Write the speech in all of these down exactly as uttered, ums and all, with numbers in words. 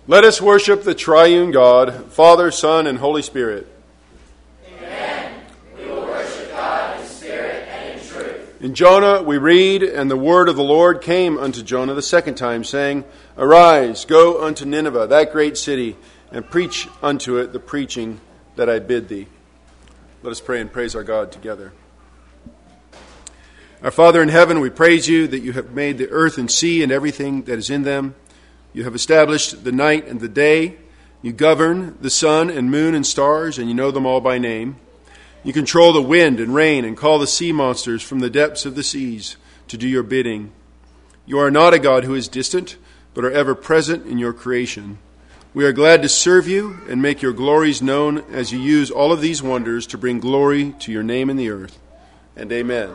Let us worship the triune God, Father, Son, and Holy Spirit. Amen. We will worship God in spirit and in truth. In Jonah we read, "And the word of the Lord came unto Jonah the second time, saying, Arise, go unto Nineveh, that great city, and preach unto it the preaching that I bid thee." Let us pray and praise our God together. Our Father in heaven, we praise you that you have made the earth and sea and everything that is in them. You have established the night and the day. You govern the sun and moon and stars, and you know them all by name. You control the wind and rain and call the sea monsters from the depths of the seas to do your bidding. You are not a God who is distant, but are ever present in your creation. We are glad to serve you and make your glories known as you use all of these wonders to bring glory to your name in the earth. And amen.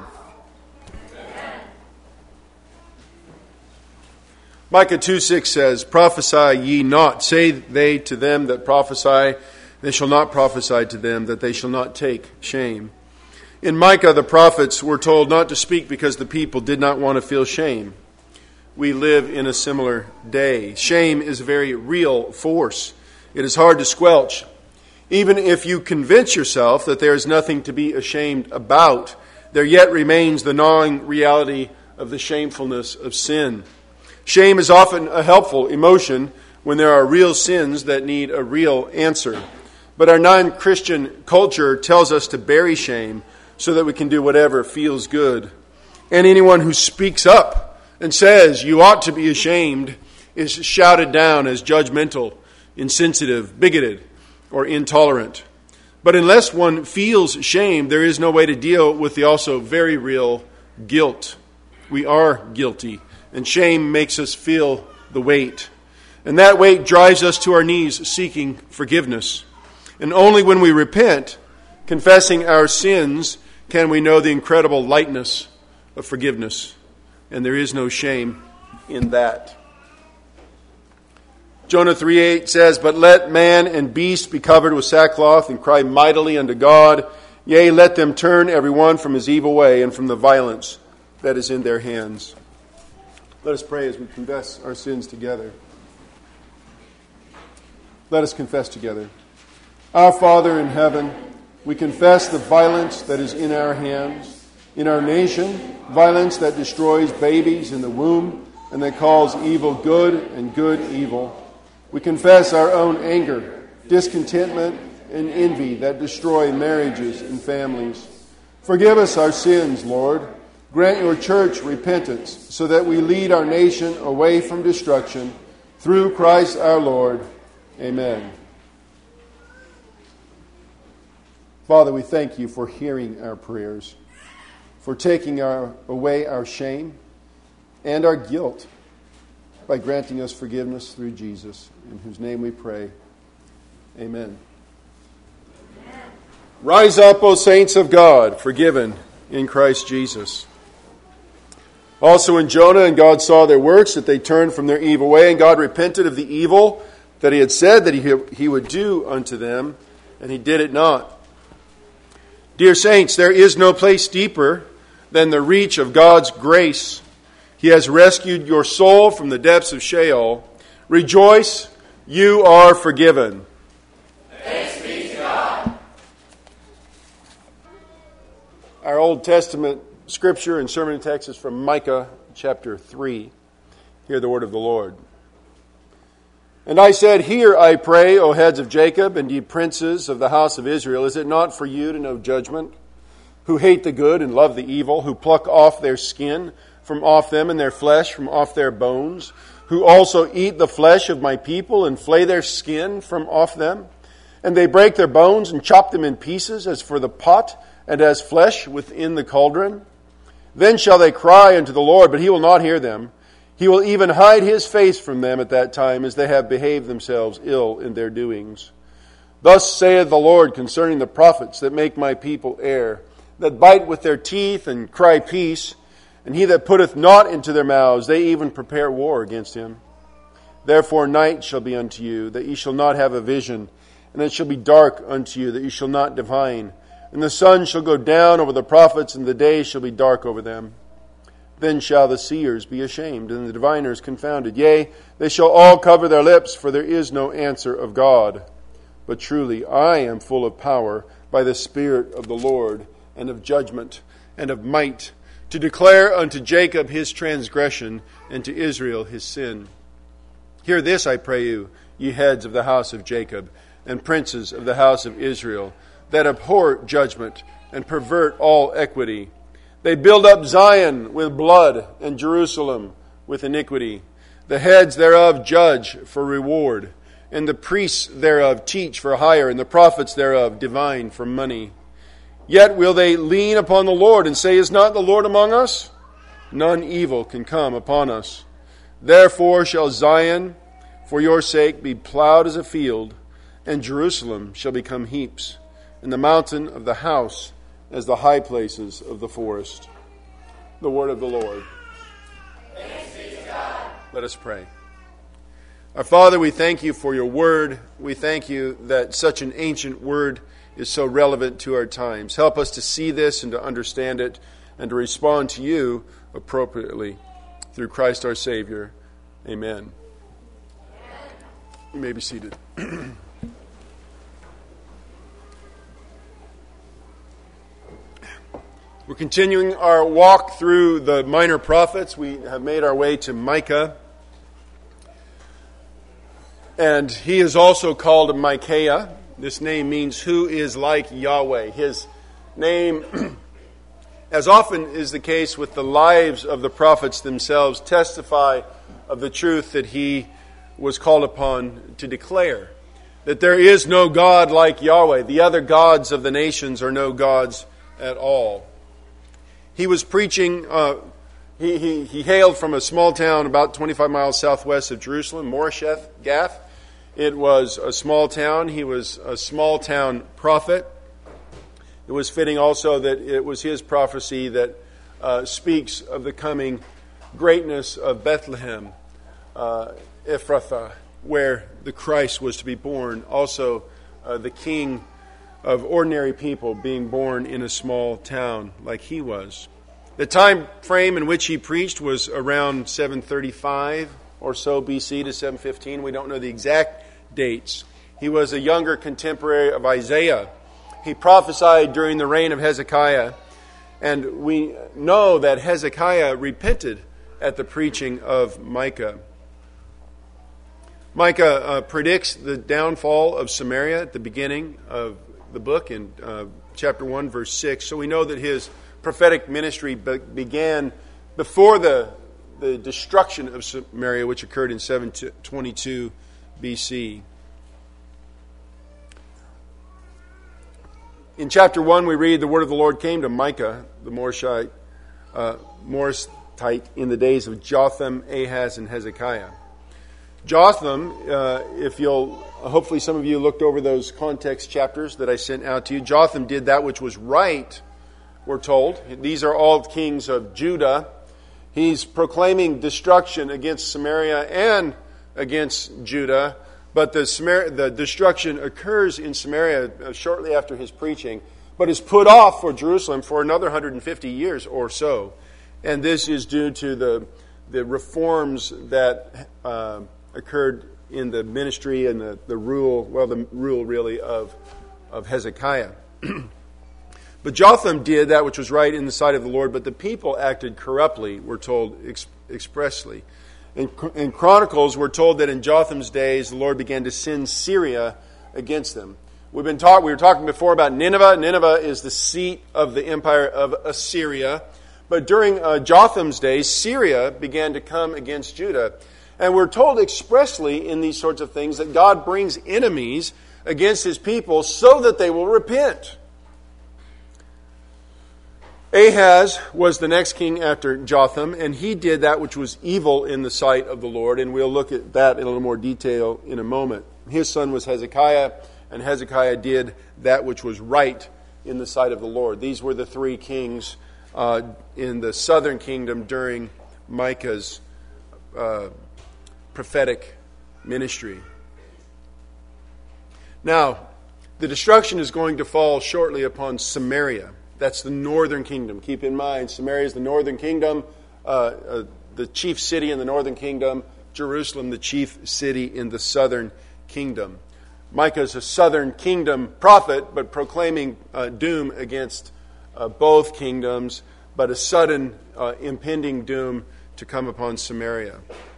Micah two six says, "Prophesy ye not, say they to them that prophesy, they shall not prophesy to them, that they shall not take shame." In Micah, the prophets were told not to speak because the people did not want to feel shame. We live in a similar day. Shame is a very real force. It is hard to squelch. Even if you convince yourself that there is nothing to be ashamed about, there yet remains the gnawing reality of the shamefulness of sin. Shame is often a helpful emotion when there are real sins that need a real answer. But our non-Christian culture tells us to bury shame so that we can do whatever feels good. And anyone who speaks up and says you ought to be ashamed is shouted down as judgmental, insensitive, bigoted, or intolerant. But unless one feels shame, there is no way to deal with the also very real guilt. We are guilty. And shame makes us feel the weight. And that weight drives us to our knees seeking forgiveness. And only when we repent, confessing our sins, can we know the incredible lightness of forgiveness. And there is no shame in that. Jonah three eight says, "But let man and beast be covered with sackcloth and cry mightily unto God. Yea, let them turn every one from his evil way and from the violence that is in their hands." Let us pray as we confess our sins together. Let us confess together. Our Father in heaven, we confess the violence that is in our hands, in our nation, violence that destroys babies in the womb and that calls evil good and good evil. We confess our own anger, discontentment, and envy that destroy marriages and families. Forgive us our sins, Lord. Grant your church repentance so that we lead our nation away from destruction through Christ our Lord. Amen. Father, we thank you for hearing our prayers, for taking our, away our shame and our guilt by granting us forgiveness through Jesus, in whose name we pray. Amen. Amen. Rise up, O saints of God, forgiven in Christ Jesus. Also in Jonah, and God saw their works, that they turned from their evil way, and God repented of the evil that he had said that he, he would do unto them, and he did it not. Dear saints, there is no place deeper than the reach of God's grace. He has rescued your soul from the depths of Sheol. Rejoice, you are forgiven. Thanks be to God. Our Old Testament scripture and sermon text is from Micah chapter three. Hear the word of the Lord. "And I said, Hear, I pray, O heads of Jacob, and ye princes of the house of Israel. Is it not for you to know judgment? Who hate the good and love the evil, who pluck off their skin from off them and their flesh from off their bones, who also eat the flesh of my people and flay their skin from off them? And they break their bones and chop them in pieces as for the pot and as flesh within the cauldron? Then shall they cry unto the Lord, but he will not hear them. He will even hide his face from them at that time, as they have behaved themselves ill in their doings. Thus saith the Lord concerning the prophets that make my people err, that bite with their teeth and cry peace, and he that putteth not into their mouths, they even prepare war against him. Therefore night shall be unto you, that ye shall not have a vision, and it shall be dark unto you, that ye shall not divine. And the sun shall go down over the prophets, and the day shall be dark over them. Then shall the seers be ashamed, and the diviners confounded. Yea, they shall all cover their lips, for there is no answer of God. But truly I am full of power by the Spirit of the Lord, and of judgment, and of might, to declare unto Jacob his transgression, and to Israel his sin. Hear this, I pray you, ye heads of the house of Jacob, and princes of the house of Israel, that abhor judgment, and pervert all equity. They build up Zion with blood, and Jerusalem with iniquity. The heads thereof judge for reward, and the priests thereof teach for hire, and the prophets thereof divine for money. Yet will they lean upon the Lord, and say, Is not the Lord among us? None evil can come upon us. Therefore shall Zion, for your sake, be plowed as a field, and Jerusalem shall become heaps, and the mountain of the house as the high places of the forest. The word of the Lord. Thanks be to God. Let us pray. Our Father, we thank you for your word. We thank you that such an ancient word is so relevant to our times. Help us to see this and to understand it and to respond to you appropriately. Through Christ our Savior. Amen. You may be seated. We're continuing our walk through the minor prophets. We have made our way to Micah. And he is also called Micaiah. This name means who is like Yahweh. His name, as often is the case with the lives of the prophets themselves, testify of the truth that he was called upon to declare. That there is no God like Yahweh. The other gods of the nations are no gods at all. He was preaching, uh, he, he, he hailed from a small town about twenty-five miles southwest of Jerusalem, Moresheth Gath. It was a small town. He was a small town prophet. It was fitting also that it was his prophecy that uh, speaks of the coming greatness of Bethlehem, uh, Ephrathah, where the Christ was to be born. Also, uh, the king of ordinary people being born in a small town like he was. The time frame in which he preached was around seven thirty-five or so B C to seven fifteen. We don't know the exact dates. He was a younger contemporary of Isaiah. He prophesied during the reign of Hezekiah, and we know that Hezekiah repented at the preaching of Micah. Micah uh, predicts the downfall of Samaria at the beginning of the book in uh, chapter one, verse six. So we know that his prophetic ministry be- began before the, the destruction of Samaria, which occurred in seven twenty-two B C. In chapter one, we read, the word of the Lord came to Micah, the Moreshite, uh, Moreshite, in the days of Jotham, Ahaz, and Hezekiah. Jotham, uh, if you'll, hopefully some of you looked over those context chapters that I sent out to you. Jotham did that which was right, we're told. These are all kings of Judah. He's proclaiming destruction against Samaria and against Judah, but the, Samar- the destruction occurs in Samaria shortly after his preaching, but is put off for Jerusalem for another one hundred fifty years or so. And this is due to the, the reforms that uh, occurred in the ministry and the, the rule, well, the rule really of, of Hezekiah. But Jotham did that which was right in the sight of the Lord, but the people acted corruptly, we're told ex- expressly. In, in Chronicles, we're told that in Jotham's days, the Lord began to send Syria against them. We've been talk, we were talking before about Nineveh. Nineveh is the seat of the empire of Assyria. But during uh, Jotham's days, Syria began to come against Judah. And we're told expressly in these sorts of things that God brings enemies against his people so that they will repent. Ahaz was the next king after Jotham, and he did that which was evil in the sight of the Lord, and we'll look at that in a little more detail in a moment. His son was Hezekiah, and Hezekiah did that which was right in the sight of the Lord. These were the three kings uh, in the southern kingdom during Micah's uh, prophetic ministry. Now, the destruction is going to fall shortly upon Samaria. That's the northern kingdom. Keep in mind, Samaria is the northern kingdom uh, uh, the chief city in the northern kingdom, Jerusalem, the chief city in the southern kingdom. Micah is a southern kingdom prophet, but proclaiming uh, doom against uh, both kingdoms, but a sudden uh, impending doom to come upon Samaria.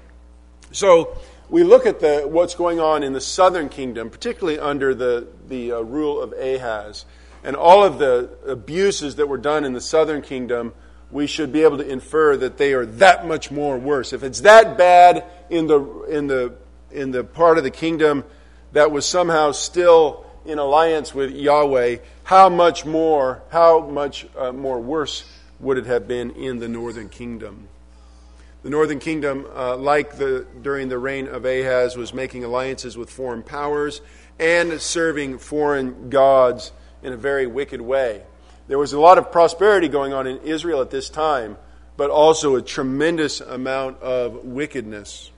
So we look at the what's going on in the southern kingdom, particularly under the, the uh, rule of Ahaz, and all of the abuses that were done in the southern kingdom. We should be able to infer that they are that much more worse. If it's that bad in the in the in the part of the kingdom that was somehow still in alliance with Yahweh, how much more, how much uh, more worse would it have been in the northern kingdom? The northern kingdom, uh, like the during the reign of Ahaz, was making alliances with foreign powers and serving foreign gods in a very wicked way. There was a lot of prosperity going on in Israel at this time, but also a tremendous amount of wickedness.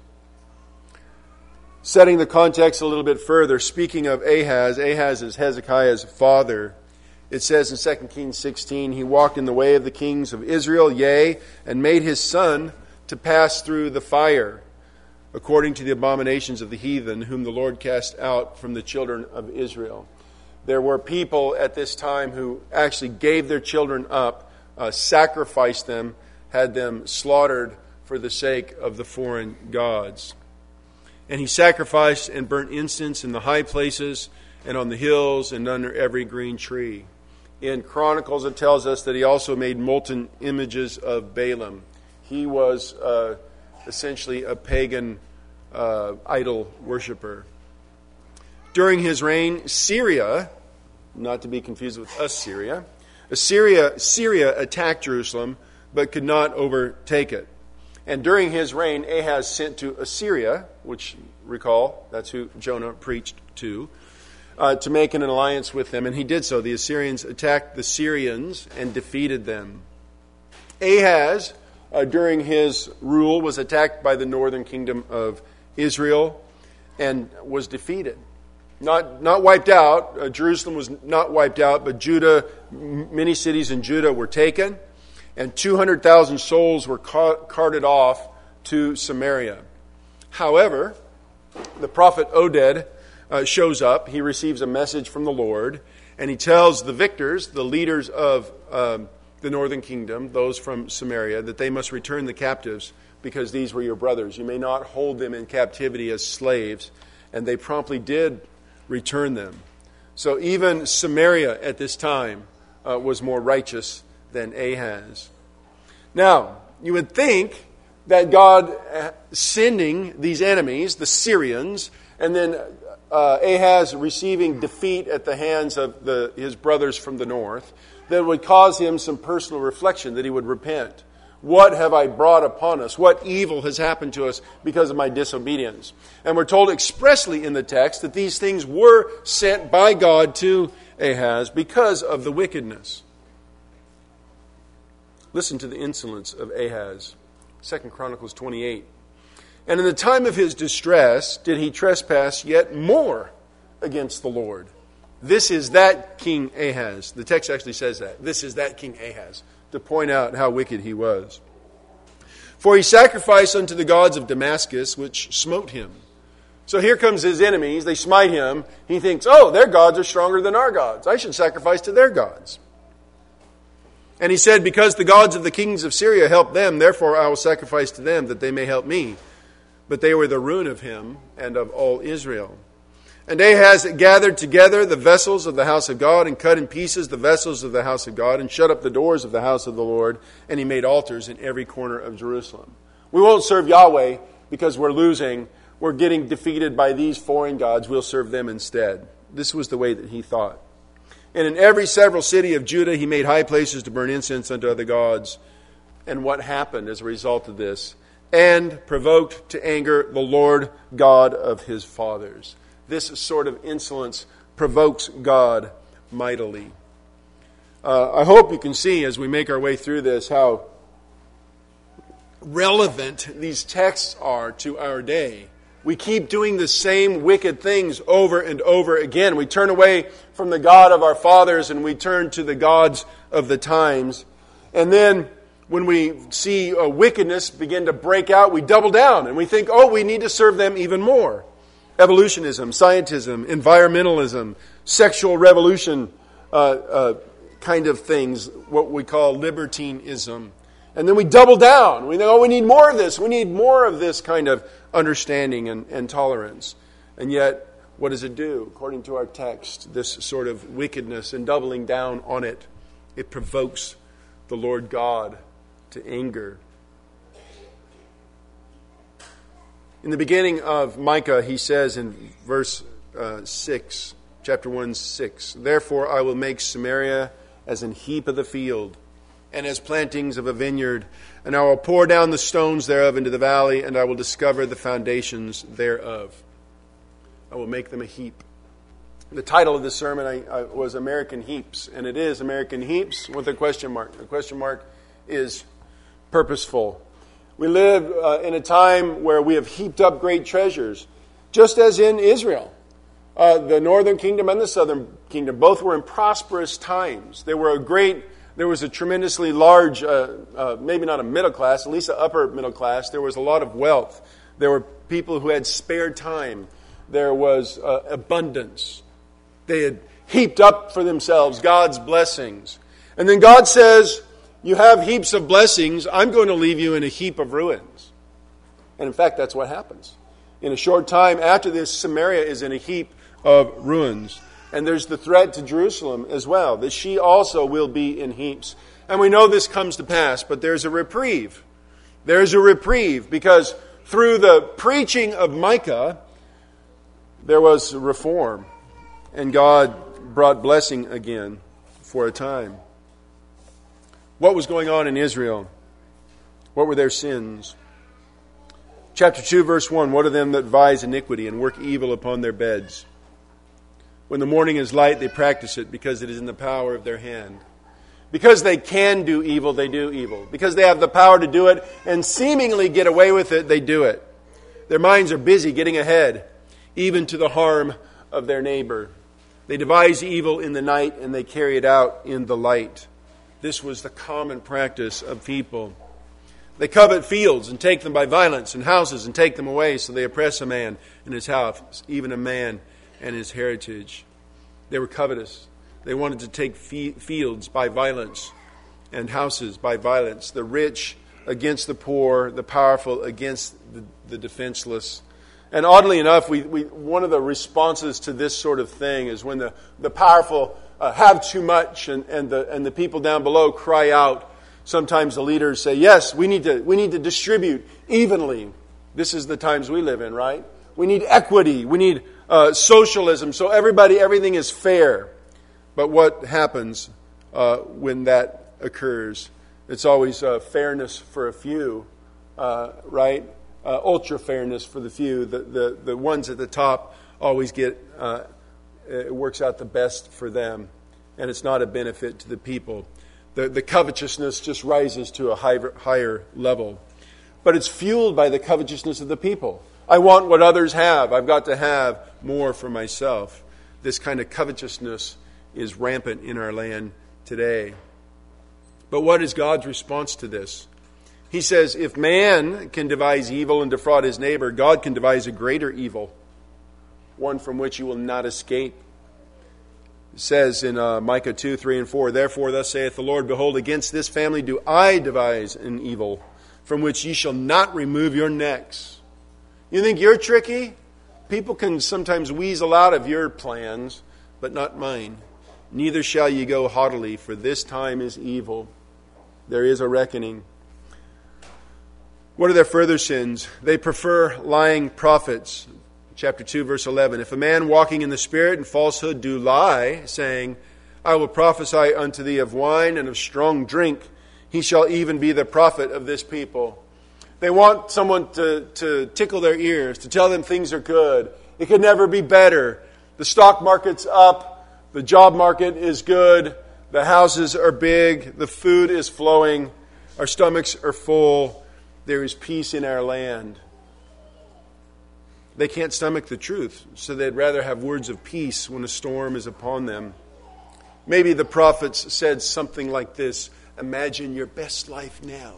Setting the context a little bit further, speaking of Ahaz, Ahaz is Hezekiah's father. It says in Second Kings sixteen, he walked in the way of the kings of Israel, yea, and made his son to pass through the fire, according to the abominations of the heathen, whom the Lord cast out from the children of Israel. There were people at this time who actually gave their children up, uh, sacrificed them, had them slaughtered for the sake of the foreign gods. And he sacrificed and burnt incense in the high places and on the hills and under every green tree. In Chronicles it tells us that he also made molten images of Balaam. He was uh, essentially a pagan uh, idol worshiper. During his reign, Syria, not to be confused with Assyria, Assyria, Syria attacked Jerusalem, but could not overtake it. And during his reign, Ahaz sent to Assyria, which, recall, that's who Jonah preached to, uh, to make an alliance with them. And he did so. The Assyrians attacked the Syrians and defeated them. Ahaz, uh, during his rule, was attacked by the northern kingdom of Israel and was defeated. Not not wiped out. Uh, Jerusalem was not wiped out, but Judah, many cities in Judah were taken, and two hundred thousand souls were ca- carted off to Samaria. However, the prophet Oded uh, shows up. He receives a message from the Lord, and he tells the victors, the leaders of um, the northern kingdom, those from Samaria, that they must return the captives because these were your brothers. You may not hold them in captivity as slaves. And they promptly did return them. So even Samaria at this time uh, was more righteous than Ahaz. Now, you would think that God uh, sending these enemies, the Syrians, and then uh, Ahaz receiving defeat at the hands of the, his brothers from the north, that would cause him some personal reflection, that he would repent. What have I brought upon us? What evil has happened to us because of my disobedience? And we're told expressly in the text that these things were sent by God to Ahaz because of the wickedness. Listen to the insolence of Ahaz. Second Chronicles twenty-eight. And in the time of his distress did he trespass yet more against the Lord. This is that King Ahaz. The text actually says that. This is that King Ahaz, to point out how wicked he was. For he sacrificed unto the gods of Damascus, which smote him. So here comes his enemies. They smite him. He thinks, oh, their gods are stronger than our gods. I should sacrifice to their gods. And he said, because the gods of the kings of Syria helped them, therefore I will sacrifice to them that they may help me. But they were the ruin of him and of all Israel. And Ahaz gathered together the vessels of the house of God and cut in pieces the vessels of the house of God and shut up the doors of the house of the Lord. And he made altars in every corner of Jerusalem. We won't serve Yahweh because we're losing. We're getting defeated by these foreign gods. We'll serve them instead. This was the way that he thought. And in every several city of Judah he made high places to burn incense unto other gods. And what happened as a result of this? And provoked to anger the Lord God of his fathers. This sort of insolence provokes God mightily. Uh, I hope you can see as we make our way through this how relevant these texts are to our day. We keep doing the same wicked things over and over again. We turn away from the God of our fathers and we turn to the gods of the times. And then When we see a wickedness begin to break out, we double down and we think, oh, we need to serve them even more. Evolutionism, scientism, environmentalism, sexual revolution uh, uh, kind of things, what we call libertinism. And then we double down. We know, oh, we need more of this. We need more of this kind of understanding and, and tolerance. And yet, what does it do? According to our text, this sort of wickedness and doubling down on it, it provokes the Lord God to anger. In the beginning of Micah, he says in verse uh, six, chapter one, six, "Therefore I will make Samaria as an heap of the field, and as plantings of a vineyard, and I will pour down the stones thereof into the valley, and I will discover the foundations thereof." I will make them a heap. The title of this sermon I, I, was American Heaps, and it is American Heaps with a question mark. The question mark is purposeful. We live uh, in a time where we have heaped up great treasures, just as in Israel. Uh, the northern kingdom and the southern kingdom both were in prosperous times. There were a great, there was a tremendously large, uh, uh, maybe not a middle class, at least an upper middle class. There was a lot of wealth. There were people who had spare time. There was uh, abundance. They had heaped up for themselves God's blessings. And then God says, you have heaps of blessings, I'm going to leave you in a heap of ruins. And in fact, that's what happens. In a short time after this, Samaria is in a heap of ruins. And there's the threat to Jerusalem as well, that she also will be in heaps. And we know this comes to pass, but there's a reprieve. There's a reprieve because through the preaching of Micah, there was reform, and God brought blessing again for a time. What was going on in Israel? What were their sins? Chapter two, verse one, "What are them that devise iniquity and work evil upon their beds? When the morning is light, they practice it, because it is in the power of their hand." Because they can do evil, they do evil. Because they have the power to do it and seemingly get away with it, they do it. Their minds are busy getting ahead, even to the harm of their neighbor. They devise evil in the night and they carry it out in the light. This was the common practice of people. They covet fields and take them by violence, and houses and take them away, so they oppress a man and his house, even a man and his heritage. They were covetous. They wanted to take fields by violence and houses by violence. The rich against the poor, the powerful against the, the defenseless. And oddly enough, we, we one of the responses to this sort of thing is when the, the powerful uh, have too much and, and the and the people down below cry out. Sometimes the leaders say, yes, we need to we need to distribute evenly. This is the times we live in, right? We need equity. We need uh, socialism. So everybody, everything is fair. But what happens uh, when that occurs? It's always uh, fairness for a few, uh, right? Uh, ultra fairness for the few. The, the the ones at the top always get, uh, it works out the best for them. And it's not a benefit to the people. The, the covetousness just rises to a higher, higher level. But it's fueled by the covetousness of the people. I want what others have. I've got to have more for myself. This kind of covetousness is rampant in our land today. But what is God's response to this? He says, if man can devise evil and defraud his neighbor, God can devise a greater evil, one from which you will not escape. It says in uh, Micah two, three, and four, "Therefore thus saith the Lord, Behold, against this family do I devise an evil, from which ye shall not remove your necks." You think you're tricky? People can sometimes weasel out of your plans, but not mine. "Neither shall ye go haughtily, for this time is evil." There is a reckoning. What are their further sins? They prefer lying prophets. Chapter two, verse eleven. "If a man walking in the Spirit and falsehood do lie, saying, I will prophesy unto thee of wine and of strong drink, he shall even be the prophet of this people." They want someone to, to tickle their ears, to tell them things are good. It could never be better. The stock market's up. The job market is good. The houses are big. The food is flowing. Our stomachs are full. There is peace in our land. They can't stomach the truth, so they'd rather have words of peace when a storm is upon them. Maybe the prophets said something like this: imagine your best life now.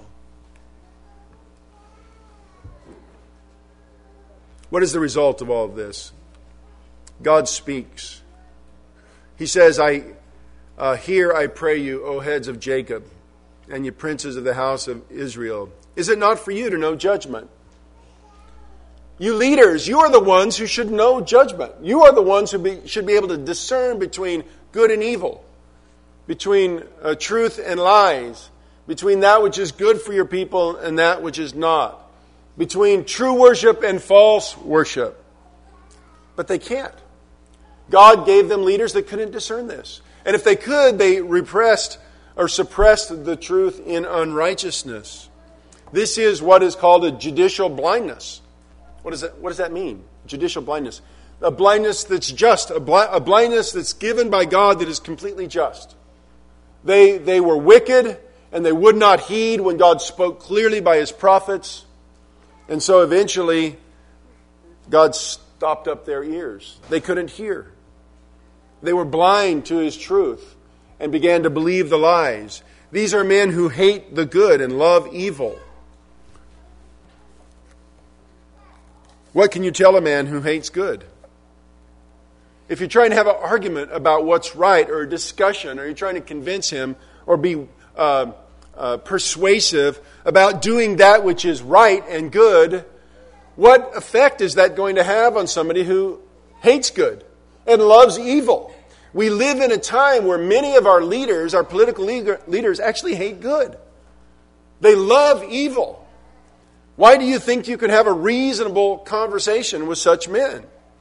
What is the result of all of this? God speaks. He says, I uh, hear, I pray you, O heads of Jacob, and ye princes of the house of Israel. Is it not for you to know judgment? You leaders, you are the ones who should know judgment. You are the ones who be, should be able to discern between good and evil, between uh, truth and lies, between that which is good for your people and that which is not, between true worship and false worship. But they can't. God gave them leaders that couldn't discern this. And if they could, they repressed or suppressed the truth in unrighteousness. This is what is called a judicial blindness. What does that, what does that mean? Judicial blindness. A blindness that's just. A, bl- a blindness that's given by God that is completely just. They, they were wicked and they would not heed when God spoke clearly by His prophets. And so eventually, God stopped up their ears. They couldn't hear. They were blind to His truth and began to believe the lies. These are men who hate the good and love evil. What can you tell a man who hates good? If you're trying to have an argument about what's right or a discussion, or you're trying to convince him or be uh, uh, persuasive about doing that which is right and good, what effect is that going to have on somebody who hates good and loves evil? We live in a time where many of our leaders, our political leaders, actually hate good. They love evil. Why do you think you could have a reasonable conversation with such men?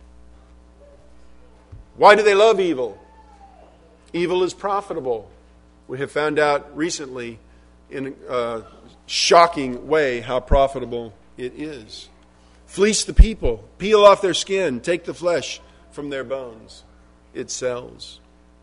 Why do they love evil? Evil is profitable. We have found out recently in a shocking way how profitable it is. Fleece the people, peel off their skin, take the flesh from their bones. It sells.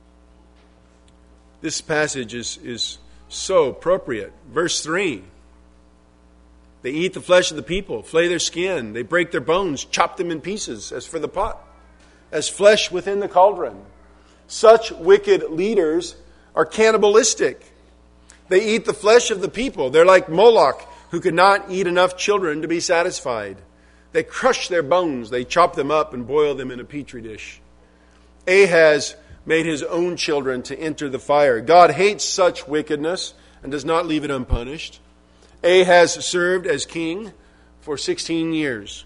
This passage is, is so appropriate. Verse three. They eat the flesh of the people, flay their skin, they break their bones, chop them in pieces, as for the pot, as flesh within the cauldron. Such wicked leaders are cannibalistic. They eat the flesh of the people. They're like Moloch, who could not eat enough children to be satisfied. They crush their bones, they chop them up and boil them in a petri dish. Ahaz made his own children to enter the fire. God hates such wickedness and does not leave it unpunished. Ahaz served as king for sixteen years.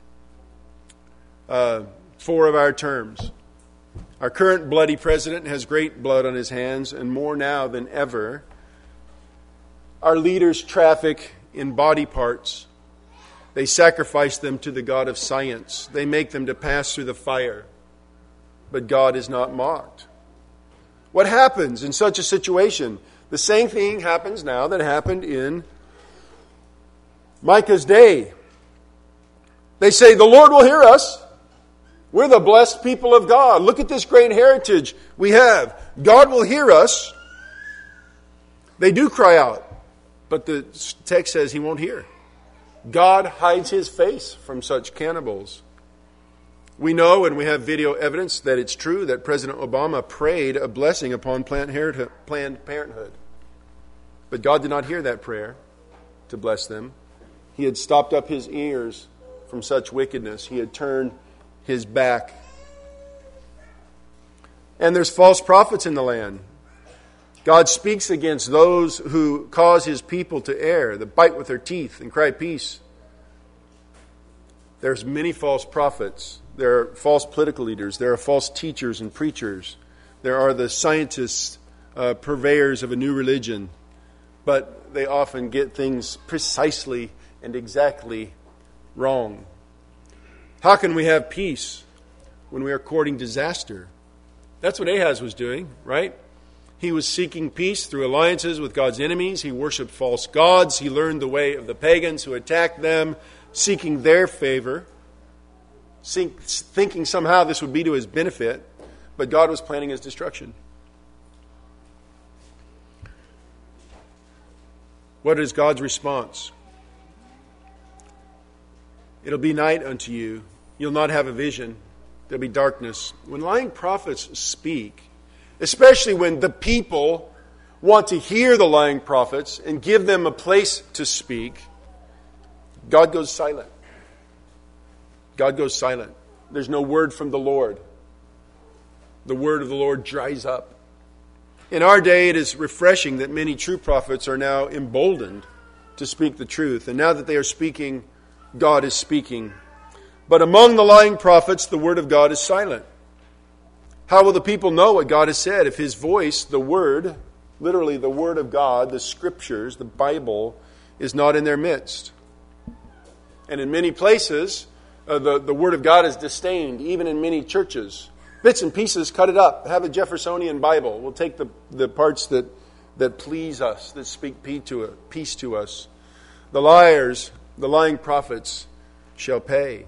Uh, four of our terms. Our current bloody president has great blood on his hands, and more now than ever. Our leaders traffic in body parts. They sacrifice them to the God of science. They make them to pass through the fire. But God is not mocked. What happens in such a situation? The same thing happens now that happened in Micah's day. They say, the Lord will hear us. We're the blessed people of God. Look at this great heritage we have. God will hear us. They do cry out, but the text says He won't hear. God hides His face from such cannibals. We know, and we have video evidence, that it's true that President Obama prayed a blessing upon Planned Parenthood. But God did not hear that prayer to bless them. He had stopped up His ears from such wickedness. He had turned His back. And there's false prophets in the land. God speaks against those who cause His people to err, that bite with their teeth and cry peace. There's many false prophets. There are false political leaders. There are false teachers and preachers. There are the scientists, uh, purveyors of a new religion. But they often get things precisely and exactly wrong. How can we have peace when we are courting disaster? That's what Ahaz was doing, right? He was seeking peace through alliances with God's enemies. He worshipped false gods. He learned the way of the pagans who attacked them, seeking their favor, thinking somehow this would be to his benefit, but God was planning his destruction. What is God's response? It'll be night unto you. You'll not have a vision. There'll be darkness. When lying prophets speak, especially when the people want to hear the lying prophets and give them a place to speak, God goes silent. God goes silent. There's no word from the Lord. The word of the Lord dries up. In our day, it is refreshing that many true prophets are now emboldened to speak the truth. And now that they are speaking, God is speaking. But among the lying prophets, the word of God is silent. How will the people know what God has said if His voice, the word, literally the word of God, the scriptures, the Bible, is not in their midst? And in many places, uh, the, the word of God is disdained, even in many churches. Bits and pieces, cut it up. Have a Jeffersonian Bible. We'll take the, the parts that, that please us, that speak peace to, peace to us. The liars, the lying prophets, shall pay.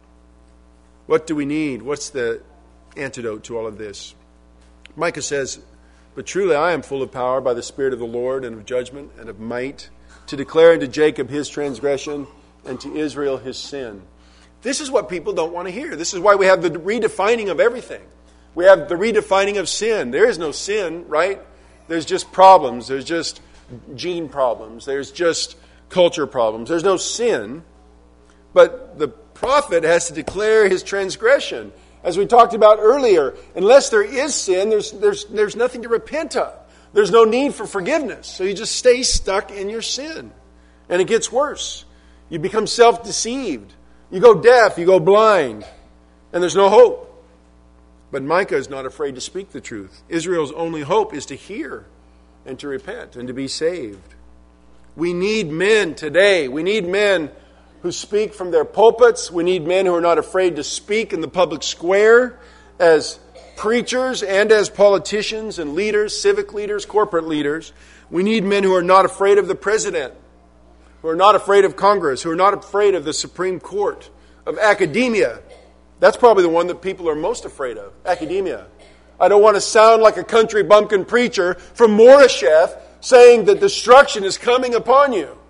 What do we need? What's the antidote to all of this? Micah says, "But truly I am full of power by the Spirit of the Lord, and of judgment and of might, to declare unto Jacob his transgression, and to Israel his sin." This is what people don't want to hear. This is why we have the redefining of everything. We have the redefining of sin. There is no sin, right? There's just problems. There's just gene problems. There's just culture problems. There's no sin. But the prophet has to declare his transgression. As we talked about earlier, unless there is sin, there's, there's, there's nothing to repent of. There's no need for forgiveness. So you just stay stuck in your sin. And it gets worse. You become self-deceived. You go deaf, you go blind, and there's no hope. But Micah is not afraid to speak the truth. Israel's only hope is to hear and to repent and to be saved. We need men today. We need men who speak from their pulpits. We need men who are not afraid to speak in the public square as preachers and as politicians and leaders, civic leaders, corporate leaders. We need men who are not afraid of the president, who are not afraid of Congress, who are not afraid of the Supreme Court, of academia. That's probably the one that people are most afraid of, academia. I don't want to sound like a country bumpkin preacher from Morisheth saying that destruction is coming upon you.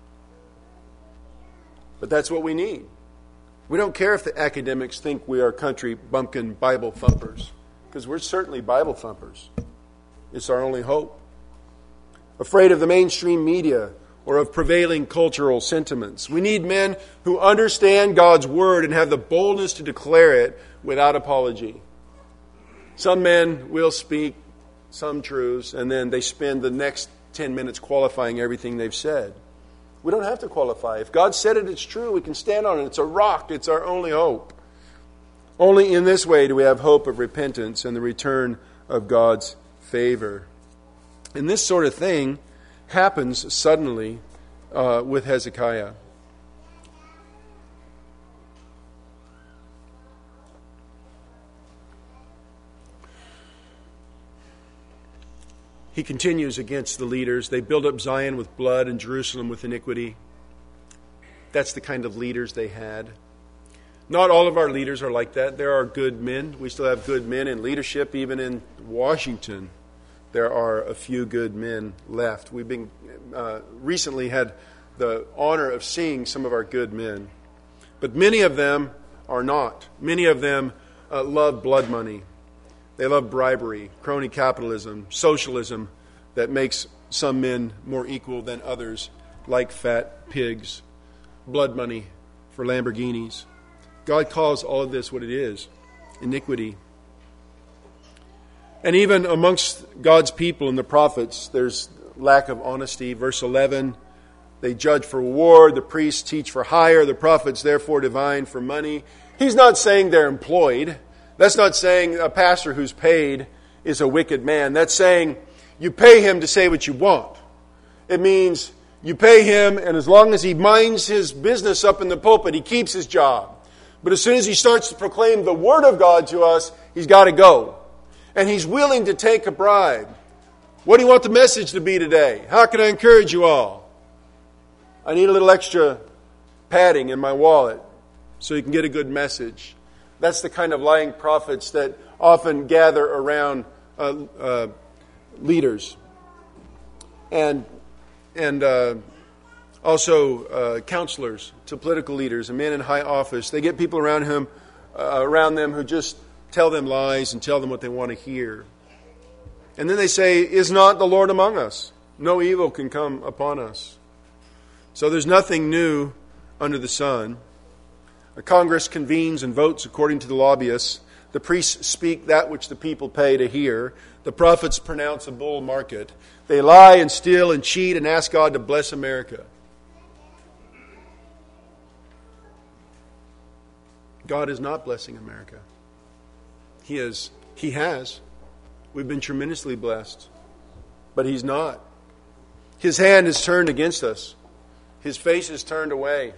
But that's what we need. We don't care if the academics think we are country bumpkin Bible thumpers, because we're certainly Bible thumpers. It's our only hope. Afraid of the mainstream media or of prevailing cultural sentiments. We need men who understand God's word and have the boldness to declare it without apology. Some men will speak some truths, and then they spend the next ten minutes qualifying everything they've said. We don't have to qualify. If God said it, it's true. We can stand on it. It's a rock. It's our only hope. Only in this way do we have hope of repentance and the return of God's favor. And this sort of thing happens suddenly uh, with Hezekiah. He continues against the leaders. They build up Zion with blood and Jerusalem with iniquity. That's the kind of leaders they had. Not all of our leaders are like that. There are good men. We still have good men in leadership, even in Washington. There are a few good men left. We've been uh, recently had the honor of seeing some of our good men. But many of them are not. Many of them uh, love blood money. They love bribery, crony capitalism, socialism that makes some men more equal than others, like fat pigs, blood money for Lamborghinis. God calls all of this what it is, iniquity. And even amongst God's people and the prophets, there's lack of honesty. Verse eleven, they judge for reward, the priests teach for hire, the prophets therefore divine for money. He's not saying they're employed. That's not saying a pastor who's paid is a wicked man. That's saying you pay him to say what you want. It means you pay him, and as long as he minds his business up in the pulpit, he keeps his job. But as soon as he starts to proclaim the Word of God to us, he's got to go. And he's willing to take a bribe. What do you want the message to be today? How can I encourage you all? I need a little extra padding in my wallet so you can get a good message. That's the kind of lying prophets that often gather around uh, uh, leaders. And and uh, also uh, counselors to political leaders and men in high office. They get people around him, uh, around them who just tell them lies and tell them what they want to hear. And then they say, is not the Lord among us? No evil can come upon us. So there's nothing new under the sun. A Congress convenes and votes according to the lobbyists. The priests speak that which the people pay to hear. The prophets pronounce a bull market. They lie and steal and cheat and ask God to bless America. God is not blessing America. He is. He has. We've been tremendously blessed. But He's not. His hand is turned against us. His face is turned away.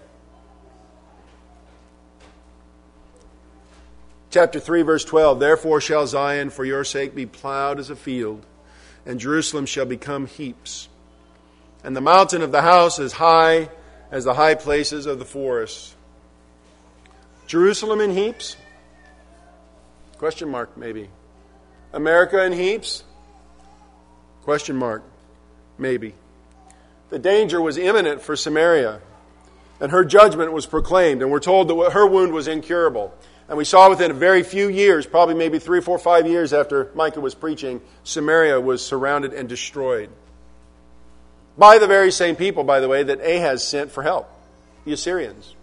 Chapter three, verse twelve, therefore shall Zion for your sake be plowed as a field, and Jerusalem shall become heaps. And the mountain of the house as high as the high places of the forest. Jerusalem in heaps? Question mark, maybe. America in heaps? Question mark, maybe. The danger was imminent for Samaria, and her judgment was proclaimed, and we're told that her wound was incurable. And we saw within a very few years, probably maybe three, four, five years after Micah was preaching, Samaria was surrounded and destroyed. By the very same people, by the way, that Ahaz sent for help, the Assyrians.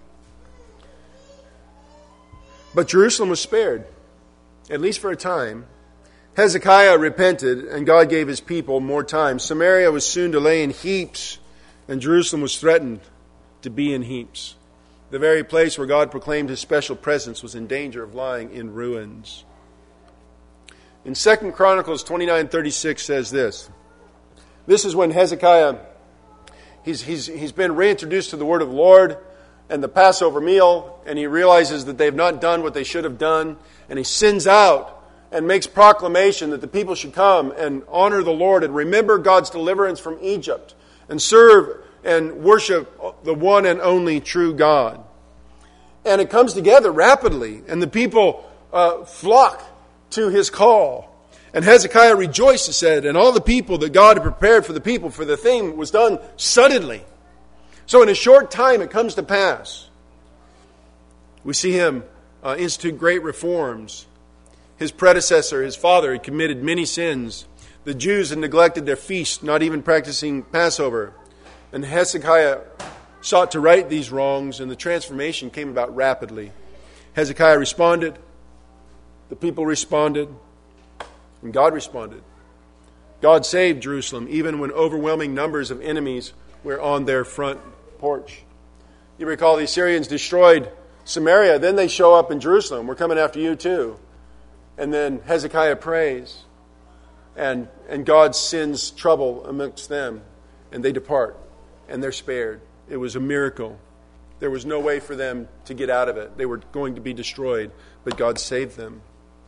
But Jerusalem was spared, at least for a time. Hezekiah repented, and God gave His people more time. Samaria was soon to lay in heaps, and Jerusalem was threatened to be in heaps. The very place where God proclaimed His special presence was in danger of lying in ruins. In Second Chronicles twenty-nine thirty-six says this. This is when Hezekiah, he's, he's, he's been reintroduced to the word of the Lord and the Passover meal, and he realizes that they've not done what they should have done, and he sends out and makes proclamation that the people should come and honor the Lord and remember God's deliverance from Egypt and serve and worship the one and only true God. And it comes together rapidly, and the people uh, flock to his call. And Hezekiah rejoiced, it said, and all the people that God had prepared for the people, for the thing was done suddenly. So in a short time it comes to pass. We see him uh, institute great reforms. His predecessor, his father, had committed many sins. The Jews had neglected their feast, not even practicing Passover. And Hezekiah sought to right these wrongs, and the transformation came about rapidly. Hezekiah responded, the people responded, and God responded. God saved Jerusalem, even when overwhelming numbers of enemies were on their front porch. You recall the Assyrians destroyed Samaria, then they show up in Jerusalem. We're coming after you too. And then Hezekiah prays, and, and God sends trouble amongst them, and they depart, and they're spared. It was a miracle. There was no way for them to get out of it. They were going to be destroyed, but God saved them.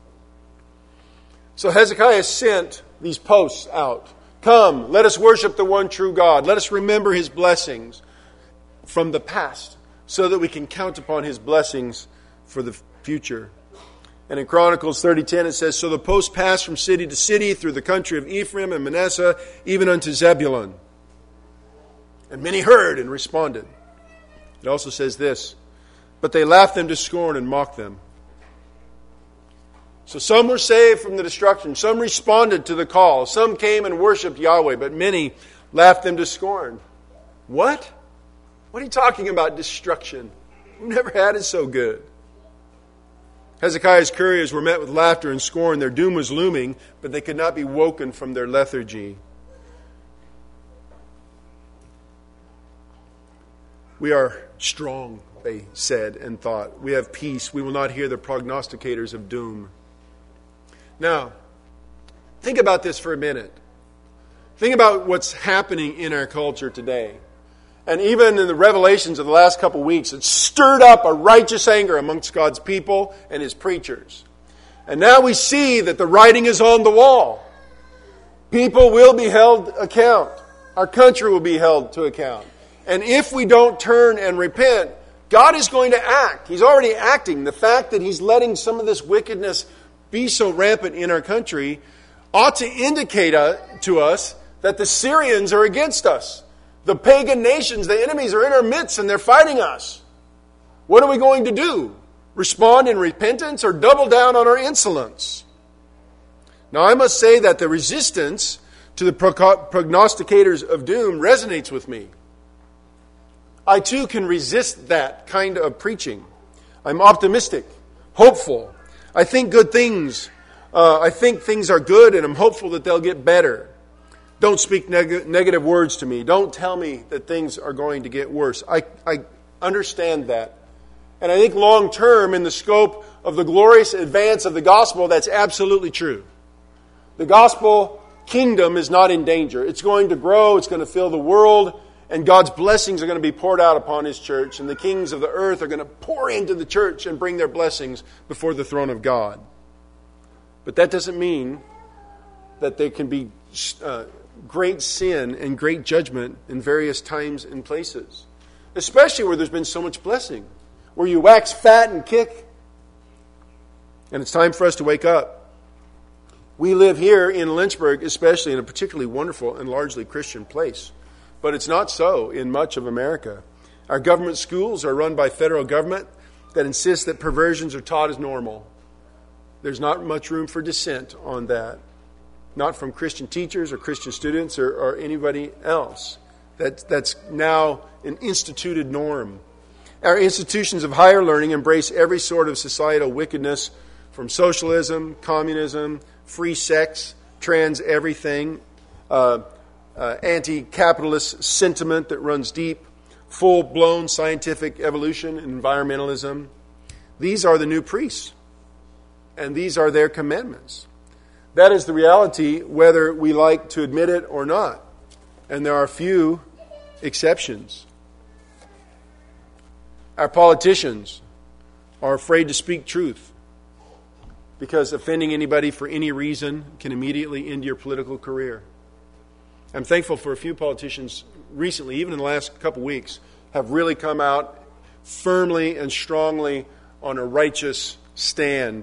So Hezekiah sent these posts out. Come, let us worship the one true God. Let us remember His blessings from the past so that we can count upon His blessings for the future. And in Chronicles thirty ten it says, so the post passed from city to city through the country of Ephraim and Manasseh, even unto Zebulun. And many heard and responded. It also says this, but they laughed them to scorn and mocked them. So some were saved from the destruction. Some responded to the call. Some came and worshipped Yahweh, but many laughed them to scorn. What? What are you talking about, destruction? We've never had it so good. Hezekiah's couriers were met with laughter and scorn. Their doom was looming, but they could not be woken from their lethargy. We are strong, they said and thought. We have peace. We will not hear the prognosticators of doom. Now, think about this for a minute. Think about what's happening in our culture today. And even in the revelations of the last couple of weeks, it stirred up a righteous anger amongst God's people and His preachers. And now we see that the writing is on the wall. People will be held account. Our country will be held to account. And if we don't turn and repent, God is going to act. He's already acting. The fact that He's letting some of this wickedness be so rampant in our country ought to indicate uh, to us that the Syrians are against us. The pagan nations, the enemies are in our midst and they're fighting us. What are we going to do? Respond in repentance or double down on our insolence? Now, I must say that the resistance to the prognosticators of doom resonates with me. I too can resist that kind of preaching. I'm optimistic, hopeful. I think good things. Uh, I think things are good, and I'm hopeful that they'll get better. Don't speak neg- negative words to me. Don't tell me that things are going to get worse. I, I understand that. And I think long term, in the scope of the glorious advance of the gospel, that's absolutely true. The gospel kingdom is not in danger. It's going to grow. It's going to fill the world. And God's blessings are going to be poured out upon His church. And the kings of the earth are going to pour into the church and bring their blessings before the throne of God. But that doesn't mean that there can be uh, great sin and great judgment in various times and places. Especially where there's been so much blessing. Where you wax fat and kick. And it's time for us to wake up. We live here in Lynchburg, especially in a particularly wonderful and largely Christian place. But it's not so in much of America. Our government schools are run by federal government that insists that perversions are taught as normal. There's not much room for dissent on that. Not from Christian teachers or Christian students or, or anybody else. That, that's now an instituted norm. Our institutions of higher learning embrace every sort of societal wickedness, from socialism, communism, free sex, trans everything, uh, uh, anti-capitalist sentiment that runs deep, full-blown scientific evolution and environmentalism. These are the new priests, and these are their commandments. That is the reality, whether we like to admit it or not. And there are few exceptions. Our politicians are afraid to speak truth because offending anybody for any reason can immediately end your political career. I'm thankful for a few politicians recently, even in the last couple weeks, have really come out firmly and strongly on a righteous stand.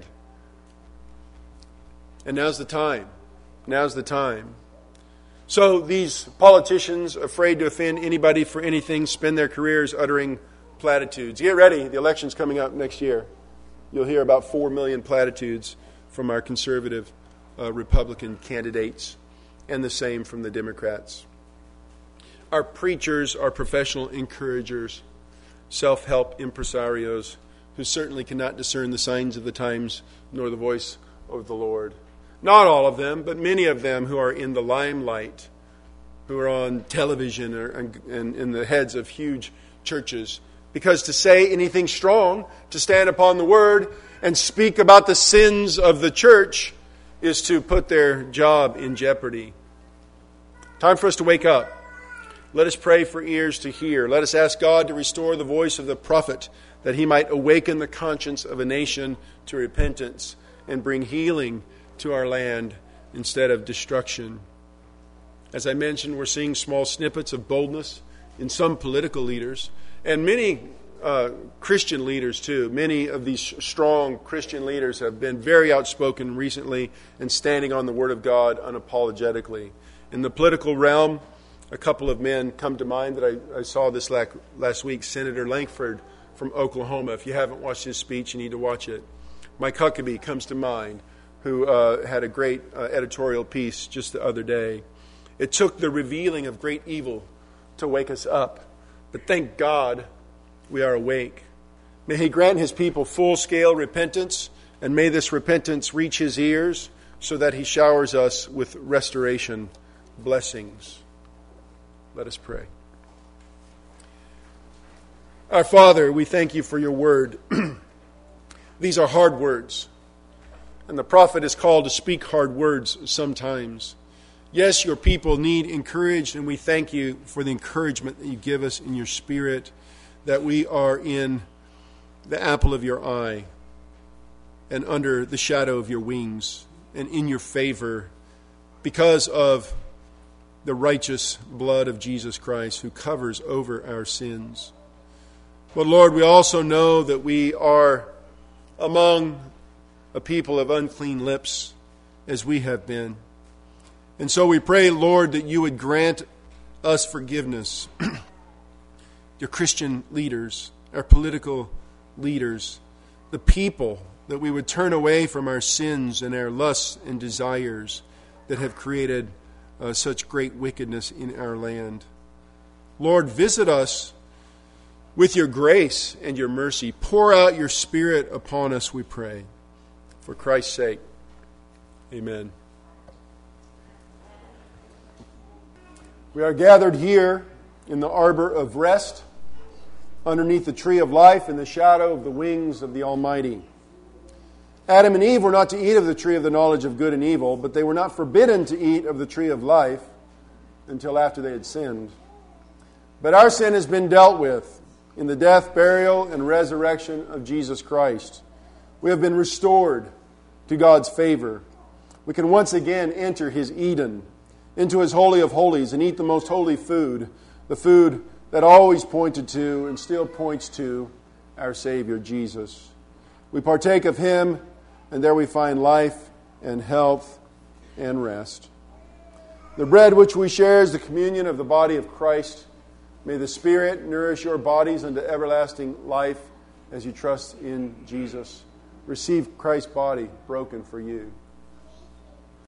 And now's the time. Now's the time. So these politicians, afraid to offend anybody for anything, spend their careers uttering platitudes. Get ready, the election's coming up next year. You'll hear about four million platitudes from our conservative uh, Republican candidates, and the same from the Democrats. Our preachers are professional encouragers, self-help impresarios, who certainly cannot discern the signs of the times nor the voice of the Lord. Not all of them, but many of them who are in the limelight, who are on television or, and, and in the heads of huge churches. Because to say anything strong, to stand upon the Word and speak about the sins of the church is to put their job in jeopardy. Time for us to wake up. Let us pray for ears to hear. Let us ask God to restore the voice of the prophet, that he might awaken the conscience of a nation to repentance and bring healing to our land instead of destruction. As I mentioned, we're seeing small snippets of boldness in some political leaders, and many uh, Christian leaders too. Many of these strong Christian leaders have been very outspoken recently and standing on the Word of God unapologetically. In the political realm, a couple of men come to mind that I, I saw this last, last week. Senator Lankford from Oklahoma. If you haven't watched his speech, you need to watch it. Mike Huckabee comes to mind, who uh, had a great uh, editorial piece just the other day. It took the revealing of great evil to wake us up. But thank God we are awake. May He grant His people full-scale repentance, and may this repentance reach His ears so that He showers us with restoration blessings. Let us pray. Our Father, we thank You for Your word. These are hard words, and the prophet is called to speak hard words sometimes. Yes, Your people need encouraged, and we thank You for the encouragement that You give us in Your Spirit, that we are in the apple of Your eye and under the shadow of Your wings and in Your favor because of the righteous blood of Jesus Christ who covers over our sins. But Lord, we also know that we are among a people of unclean lips, as we have been. And so we pray, Lord, that You would grant us forgiveness. Your Christian leaders, our political leaders, the people, that we would turn away from our sins and our lusts and desires that have created uh, such great wickedness in our land. Lord, visit us with your grace and your mercy. Pour out your Spirit upon us, we pray. For Christ's sake. Amen. We are gathered here in the arbor of rest, underneath the tree of life, in the shadow of the wings of the Almighty. Adam and Eve were not to eat of the tree of the knowledge of good and evil, but they were not forbidden to eat of the tree of life until after they had sinned. But our sin has been dealt with in the death, burial, and resurrection of Jesus Christ. We have been restored to God's favor. We can once again enter His Eden, into His Holy of Holies, and eat the most holy food, the food that always pointed to and still points to our Savior, Jesus. We partake of Him, and there we find life and health and rest. The bread which we share is the communion of the body of Christ. May the Spirit nourish your bodies unto everlasting life as you trust in Jesus. Receive Christ's body broken for you.